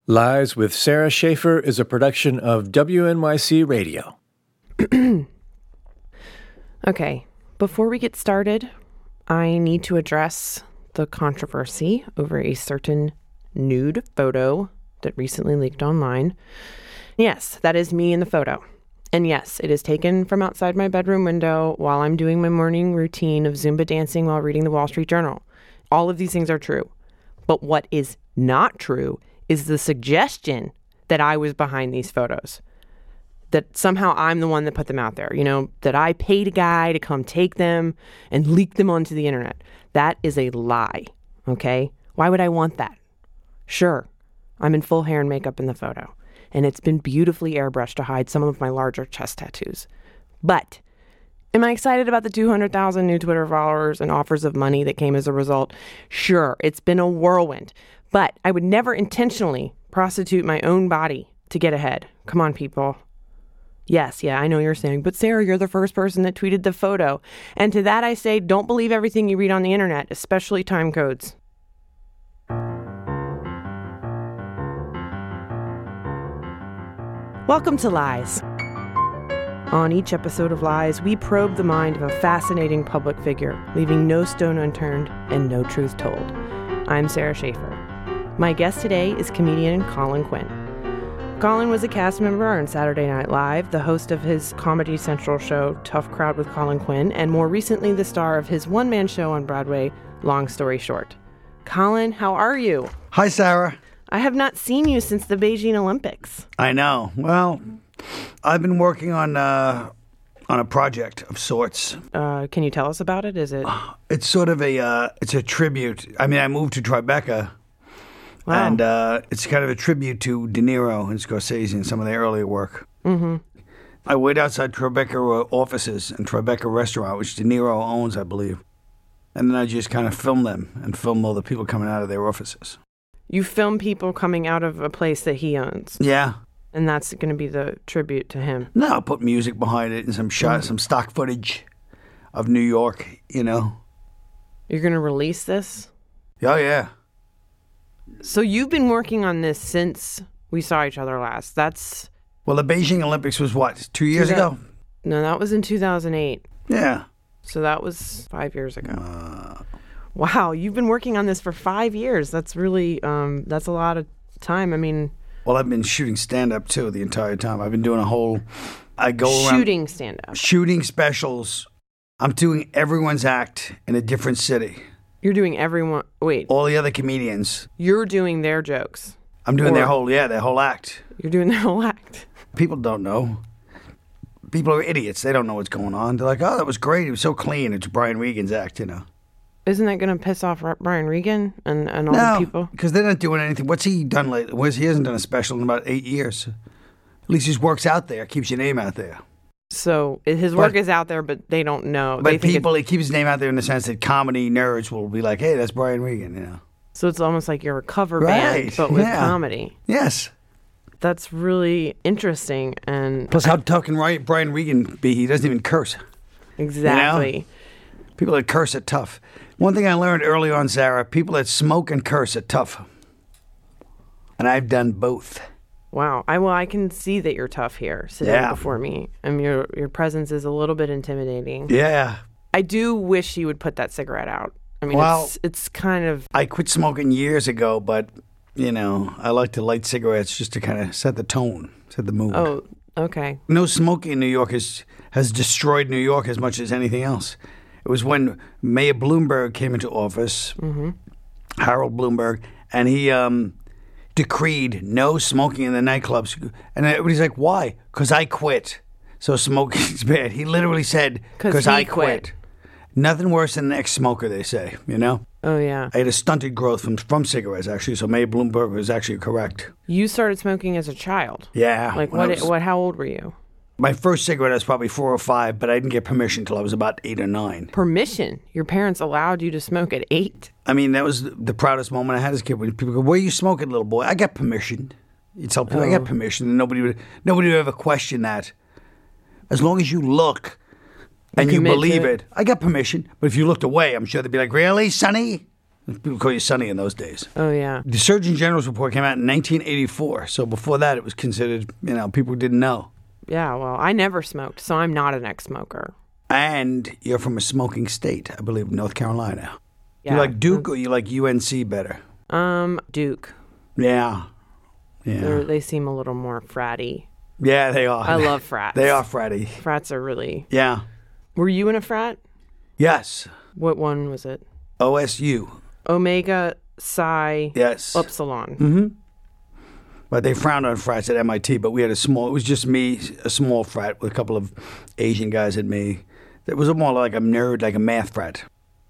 Lies with Sarah Schaefer is a production of WNYC Radio. Okay, before we get started, I need to address the controversy over a certain nude photo that recently leaked online. Yes, that is me in the photo. And yes, it is taken from outside my bedroom window while I'm doing my morning routine of Zumba dancing while reading the Wall Street Journal. All of these things are true. But what is not true is the suggestion that I was behind these photos. That somehow I'm the one that put them out there. You know, that I paid a guy to come take them and leak them onto the internet. That is a lie, okay? Why would I want that? Sure, I'm in full hair and makeup in the photo, and it's been beautifully airbrushed to hide some of my larger chest tattoos. But am I excited about the 200,000 new Twitter followers and offers of money that came as a result? Sure, it's been a whirlwind. But I would never intentionally prostitute my own body to get ahead. Come on, people. Yes, I know you're saying, but Sarah, you're the first person that tweeted the photo. And to that I say, don't believe everything you read on the internet, especially time codes. Welcome to Lies. On each episode of Lies, we probe the mind of a fascinating public figure, leaving no stone unturned and no truth told. I'm Sarah Schaefer. My guest today is comedian Colin Quinn. Colin was a cast member on Saturday Night Live, the host of his Comedy Central show, Tough Crowd with Colin Quinn, and more recently the star of his one-man show on Broadway, Long Story Short. Colin, how are you? Hi, Sarah. I have not seen you since the Beijing Olympics. I know. Well, I've been working on a project of sorts. Can you tell us about it? Is it? It's sort of it's a tribute. I mean, I moved to Tribeca. Wow. And it's kind of a tribute to De Niro and Scorsese and some of their earlier work. Mm-hmm. I wait outside Tribeca offices and Tribeca restaurant, which De Niro owns, I believe. And then I just kind of film them and film all the people coming out of their offices. You film people coming out of a place that he owns? Yeah. And that's going to be the tribute to him? No, I'll put music behind it and some shots, some stock footage of New York, you know. You're going to release this? Oh, yeah. So you've been working on this since we saw each other last. Well, the Beijing Olympics was what, 2 years ago? No, that was in 2008. Yeah. So that was 5 years ago. Wow, you've been working on this for 5 years. That's really, that's a lot of time. I mean... Well, I've been shooting stand-up, too, the entire time. I've been doing I go around... Shooting stand-up. Shooting specials. I'm doing everyone's act in a different city. You're doing everyone... Wait. All the other comedians. You're doing their jokes. I'm doing their whole act. You're doing their whole act. People don't know. People are idiots. They don't know what's going on. They're like, oh, that was great. It was so clean. It's Brian Regan's act, you know. Isn't that going to piss off Brian Regan and all the people? No, because they're not doing anything. What's he done lately? He hasn't done a special in about 8 years. At least his work's out there. Keeps your name out there. So his work is out there, but they don't know. But he keeps his name out there in the sense that comedy nerds will be like, hey, that's Brian Regan, you know. So it's almost like you're a cover band, but with comedy. Yes. That's really interesting. And plus, how tough can Brian Regan be? He doesn't even curse. Exactly. You know? People that curse are tough. One thing I learned early on, Sarah, people that smoke and curse are tough. And I've done both. Wow. I can see that you're tough here sitting before me. I mean, your presence is a little bit intimidating. Yeah. I do wish you would put that cigarette out. I mean, it's kind of... I quit smoking years ago, but, you know, I like to light cigarettes just to kind of set the tone, set the mood. Oh, okay. No smoking in New York has destroyed New York as much as anything else. It was when Mayor Bloomberg came into office, Harold Bloomberg, and he... decreed no smoking in the nightclubs. And everybody's like, why? Because I quit. So smoking's bad. He literally said, because I quit. Nothing worse than an ex-smoker, they say, you know? Oh, yeah. I had a stunted growth from cigarettes, actually, so Mayor Bloomberg was actually correct. You started smoking as a child? Yeah. Like, how old were you? My first cigarette was probably 4 or 5, but I didn't get permission until I was about 8 or 9. Permission? Your parents allowed you to smoke at 8? I mean, that was the proudest moment I had as a kid. When people go, where are you smoking, little boy? I got permission. You tell people, I got permission, and nobody would ever question that. As long as you look and you believe it. I got permission. But if you looked away, I'm sure they'd be like, really, Sonny? People call you Sonny in those days. Oh, yeah. The Surgeon General's report came out in 1984. So before that, it was considered, people didn't know. Yeah, well, I never smoked, so I'm not an ex-smoker. And you're from a smoking state, I believe, North Carolina. Yeah. You like Duke or you like UNC better? Duke. Yeah. Yeah. They seem a little more fratty. Yeah, they are. I love frats. They are fratty. Frats are really... Yeah. Were you in a frat? Yes. What one was it? OSU. Omega Psi Yes. Upsilon. Mm-hmm. But they frowned on frats at MIT, but we had it was just me, a small frat with a couple of Asian guys at me. It was more like a nerd, like a math frat,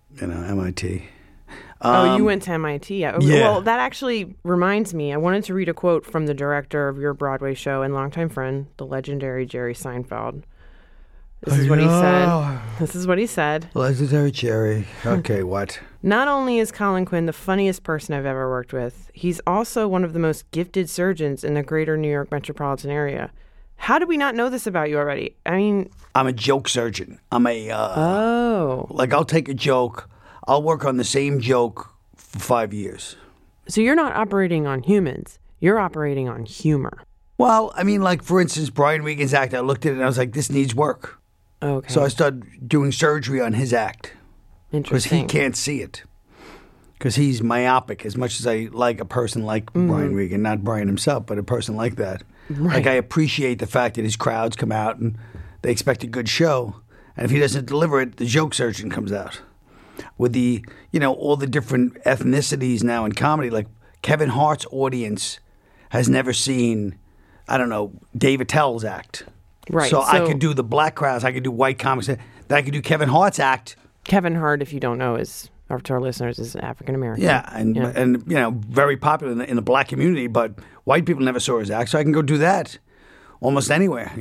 MIT. You went to MIT. Yeah. Yeah. Well, that actually reminds me. I wanted to read a quote from the director of your Broadway show and longtime friend, the legendary Jerry Seinfeld. This is what he said. This is what he said. Legendary Jerry. Okay, what? Not only is Colin Quinn the funniest person I've ever worked with, he's also one of the most gifted surgeons in the greater New York metropolitan area. How did we not know this about you already? I mean... I'm a joke surgeon. I'm a... Like, I'll take a joke. I'll work on the same joke for 5 years. So you're not operating on humans. You're operating on humor. Well, I mean, like, for instance, Brian Regan's act, I looked at it and I was like, this needs work. Okay. So I started doing surgery on his act. Because Interesting. he can't see it. Because he's myopic, as much as I like a person like Brian Regan, not Brian himself, but a person like that. Right. Like, I appreciate the fact that his crowds come out and they expect a good show. And if he doesn't deliver it, the joke surgeon comes out. With the, all the different ethnicities now in comedy, like Kevin Hart's audience has never seen, I don't know, Dave Attell's act. Right. So I could do the black crowds, I could do white comics, then I could do Kevin Hart's act. Kevin Hart, if you don't know, to our listeners, is African American. Yeah, and very popular in the black community, but white people never saw his act, so I can go do that almost anywhere,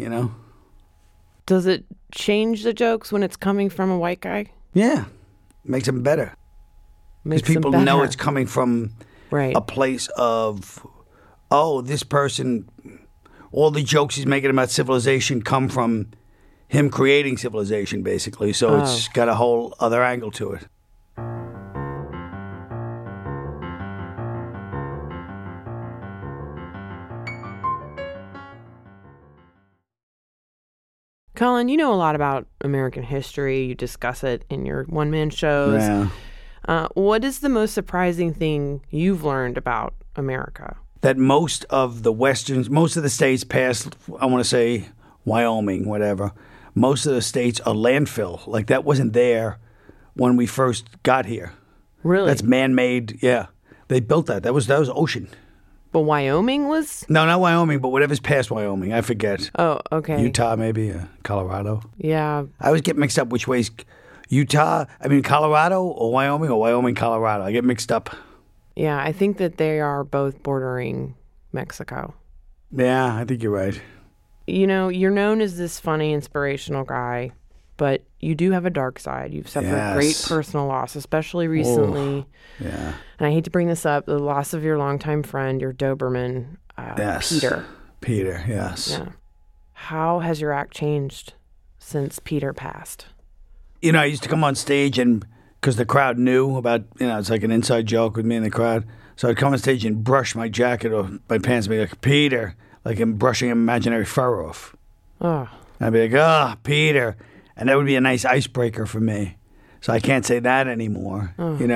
Does it change the jokes when it's coming from a white guy? Yeah, makes them better. Because people know it's coming from a place of, this person, all the jokes he's making about civilization come from him creating civilization, basically. So it's got a whole other angle to it. Colin, you know a lot about American history. You discuss it in your one-man shows. Yeah. What is the most surprising thing you've learned about America? That most of the states past, I want to say Wyoming, whatever, most of the states are landfill. Like, that wasn't there when we first got here. Really? That's man-made. Yeah. They built that. That was ocean. But Wyoming was? No, not Wyoming, but whatever's past Wyoming. I forget. Oh, okay. Utah, maybe. Colorado. Yeah. I always get mixed up which way's Colorado or Wyoming, Colorado. I get mixed up. Yeah, I think that they are both bordering Mexico. Yeah, I think you're right. You're known as this funny, inspirational guy, but you do have a dark side. You've suffered great personal loss, especially recently. Oh, yeah. And I hate to bring this up, the loss of your longtime friend, your Doberman, Peter. Peter, yes. Yeah. How has your act changed since Peter passed? I used to come on stage and, because the crowd knew about, it's like an inside joke with me and the crowd. So I'd come on stage and brush my jacket or my pants and be like, Peter, like I'm brushing an imaginary fur off. Oh. I'd be like, Peter. And that would be a nice icebreaker for me. So I can't say that anymore,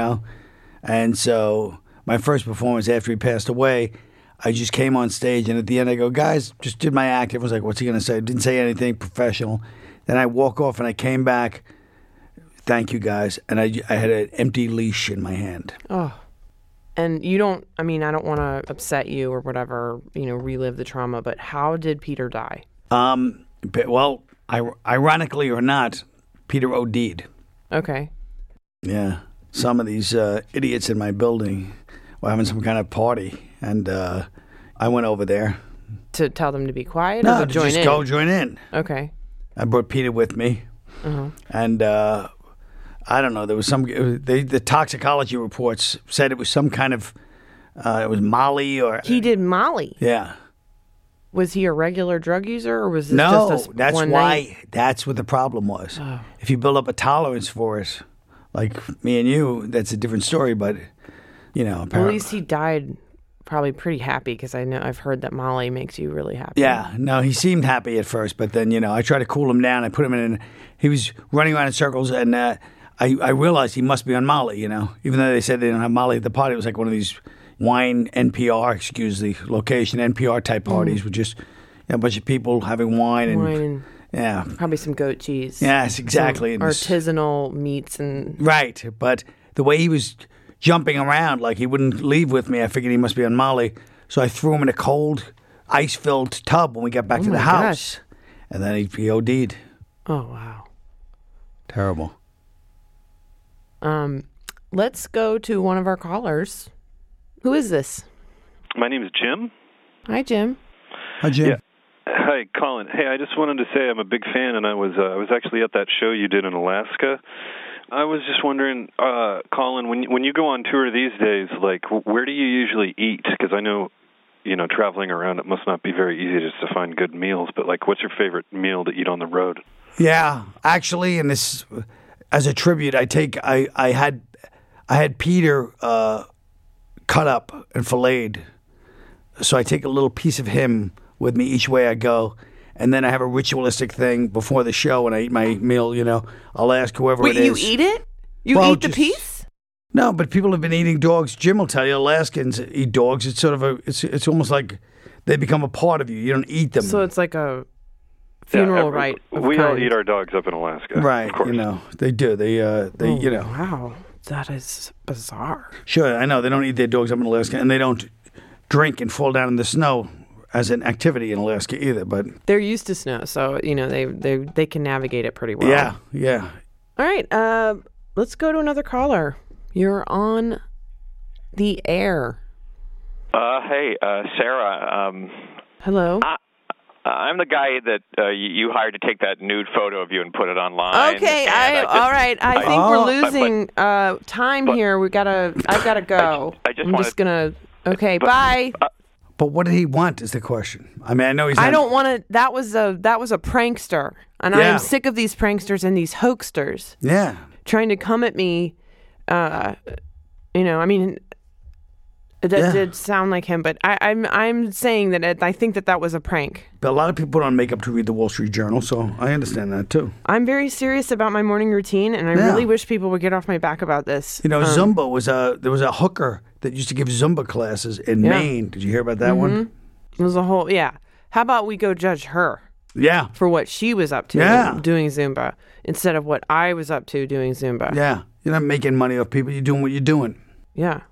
And so my first performance after he passed away, I just came on stage, and at the end I go, guys, just did my act. Everyone's like, what's he going to say? Didn't say anything professional. Then I walk off, and I came back, thank you, guys, and I had an empty leash in my hand. Oh. And I don't want to upset you or whatever, relive the trauma, but how did Peter die? Well, ironically or not, Peter OD'd. Okay. Yeah. Some of these idiots in my building were having some kind of party, and I went over there. To tell them to be quiet No, or to join just in? go join in. Okay. I brought Peter with me. Uh-huh. And I don't know, there was the toxicology reports said it was some kind of, it was Molly or... He did Molly? Yeah. Was he a regular drug user, or was this just a that's one why. night? That's what the problem was. If you build up a tolerance for it, like me and you, that's a different story. But Apparently. At least he died probably pretty happy because I've heard that Molly makes you really happy. Yeah, no, he seemed happy at first, but then, I tried to cool him down. I put him in, he was running around in circles, and I realized he must be on Molly, Even though they said they didn't have Molly at the party, it was like one of these wine NPR, excuse the location, NPR type parties with just a bunch of people having wine and yeah. Probably some goat cheese. Yes, exactly. Some artisanal meats and... Right, but the way he was jumping around like he wouldn't leave with me, I figured he must be on Molly. So I threw him in a cold, ice-filled tub when we got back to the house. Gosh. And then he OD'd. Oh, wow. Terrible. Let's go to one of our callers. Who is this? My name is Jim. Hi, Jim. Hi, Jim. Yeah. Hi, Colin. Hey, I just wanted to say I'm a big fan, and I was actually at that show you did in Alaska. I was just wondering, Colin, when you go on tour these days, like, where do you usually eat? Because I know, traveling around, it must not be very easy just to find good meals. But like, what's your favorite meal to eat on the road? Yeah, actually, and this as a tribute, I had Peter cut up and filleted, so I take a little piece of him with me each way I go. And then I have a ritualistic thing before the show when I eat my meal, I'll ask whoever it is. Wait, you eat it? You eat the piece? No, but people have been eating dogs. Jim will tell you, Alaskans eat dogs. It's sort of it's almost like they become a part of you. You don't eat them. So it's like a funeral rite. We all eat our dogs up in Alaska. Right, of course. They do. They Wow, that is bizarre. Sure, I know. They don't eat their dogs up in Alaska, and they don't drink and fall down in the snow as an activity in Alaska either, but they're used to snow, so they can navigate it pretty well. Yeah. All right, let's go to another caller. You're on the air. Hey, Sarah. Hello. I'm the guy that you hired to take that nude photo of you and put it online. Okay, all right. I think we're losing time here. I've gotta go. I'm just gonna. Okay, bye. But what did he want is the question. I mean, I know he's not... I don't want to... That was a prankster. And I am sick of these pranksters and these hoaxsters. Yeah. Trying to come at me. I mean... It did sound like him, but I'm saying that I think that was a prank. But a lot of people put on makeup to read the Wall Street Journal, so I understand that too. I'm very serious about my morning routine, and I really wish people would get off my back about this. Zumba was there was a hooker that used to give Zumba classes in Maine. Did you hear about that one? It was a whole How about we go judge her? Yeah. For what she was up to doing Zumba instead of what I was up to doing Zumba. Yeah. You're not making money off people. You're doing what you're doing. Yeah.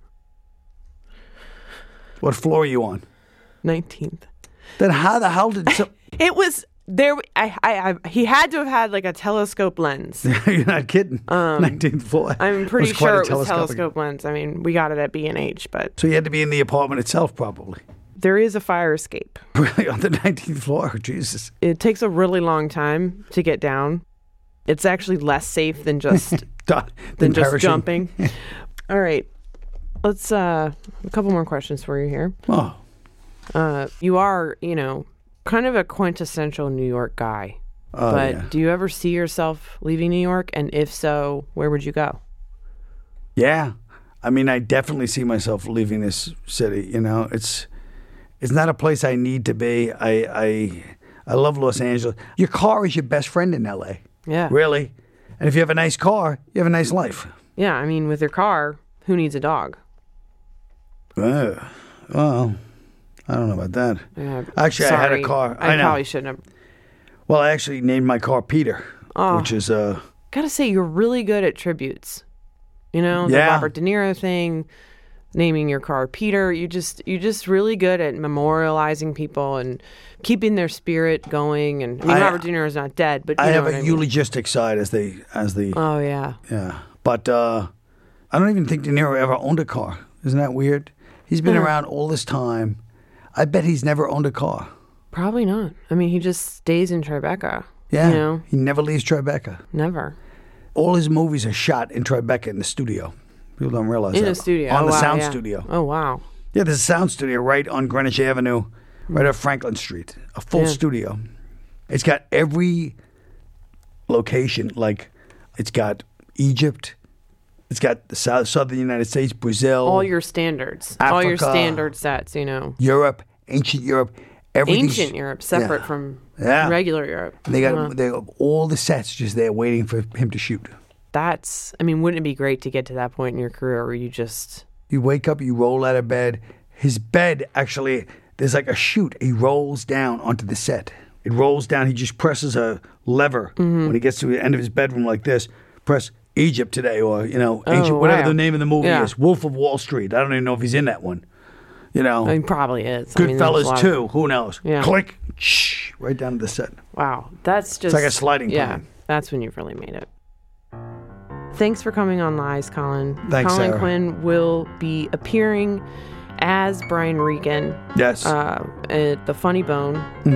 What floor are you on? 19th. Then how the hell did... It was... There, he had to have had like a telescope lens. You're not kidding. 19th floor. I'm pretty sure it was telescope lens. I mean, we got it at B&H, but... So you had to be in the apartment itself, probably. There is a fire escape. Really? On the 19th floor? Jesus. It takes a really long time to get down. It's actually less safe than just... than just jumping. All right. Let's, a couple more questions for you here. Oh. You are, kind of a quintessential New York guy. But do you ever see yourself leaving New York? And if so, where would you go? Yeah. I mean, I definitely see myself leaving this city. It's not a place I need to be. I love Los Angeles. Your car is your best friend in L.A. Yeah. Really. And if you have a nice car, you have a nice life. Yeah. I mean, with your car, who needs a dog? Well, I don't know about that. Yeah, actually, sorry. I had a car. I know. Probably shouldn't have. Well, I actually named my car Peter, which is Gotta say, you're really good at tributes. The Robert De Niro thing, naming your car Peter. You're just really good at memorializing people and keeping their spirit going. And Robert De Niro's not dead, but I have a eulogistic side as the. Oh yeah. Yeah, but I don't even think De Niro ever owned a car. Isn't that weird? He's been around all this time. I bet he's never owned a car. Probably not. I mean, he just stays in Tribeca. Yeah. He never leaves Tribeca. Never. All his movies are shot in Tribeca in the studio. People don't realize that. In the studio. On the sound studio. Oh, wow. Yeah, there's a sound studio right on Greenwich Avenue, right off Franklin Street. A full studio. It's got every location. Like, it's got Egypt, It's got the southern United States, Brazil, All your standards. Africa, all your standard sets, you know. Europe, ancient Europe. Ancient Europe, separate from regular Europe. And they have all the sets just there waiting for him to shoot. Wouldn't it be great to get to that point in your career where you wake up, you roll out of bed. His bed, actually, there's like a chute. He rolls down onto the set. It rolls down. He just presses a lever when he gets to the end of his bedroom like this. Press Egypt today, or, ancient, whatever the name of the movie is. Wolf of Wall Street. I don't even know if he's in that one. He probably is. Goodfellas 2. Who knows? Yeah. Click. Shh. Right down to the set. Wow. That's just... It's like a sliding plan. Yeah. That's when you've really made it. Thanks for coming on Lies, Colin. Thanks, Colin Sarah. Quinn will be appearing as Brian Regan. Yes. At the Funny Bone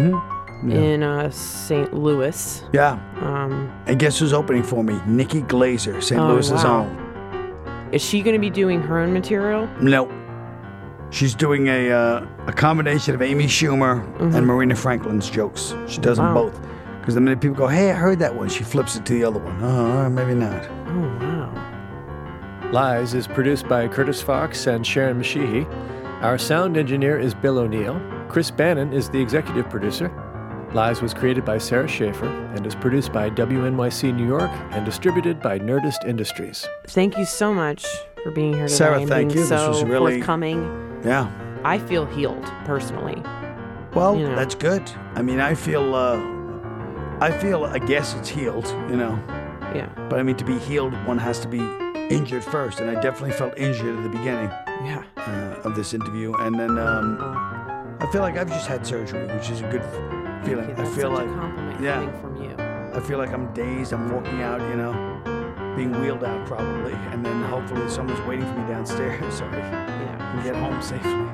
in St. Louis. Yeah. And guess who's opening for me? Nikki Glazer, St. Louis's own. Is she going to be doing her own material? No. She's doing a combination of Amy Schumer and Marina Franklin's jokes. She does them both. Because the minute people go, hey, I heard that one, she flips it to the other one. Oh, maybe not. Oh, wow. Lies is produced by Curtis Fox and Sharon Mashihi. Our sound engineer is Bill O'Neill. Chris Bannon is the executive producer. Lies was created by Sarah Schaefer and is produced by WNYC New York and distributed by Nerdist Industries. Thank you so much for being here today. Sarah, thank you. So this was really forthcoming. Yeah. I feel healed personally. Well, that's good. I mean, I feel, I guess it's healed, Yeah. But I mean, to be healed, one has to be injured first. And I definitely felt injured at the beginning of this interview. And then I feel like I've just had surgery, which is a good feeling. I feel like a compliment coming from you. I feel like I'm dazed. I'm walking out, being wheeled out probably. And then hopefully someone's waiting for me downstairs so I can get home safely.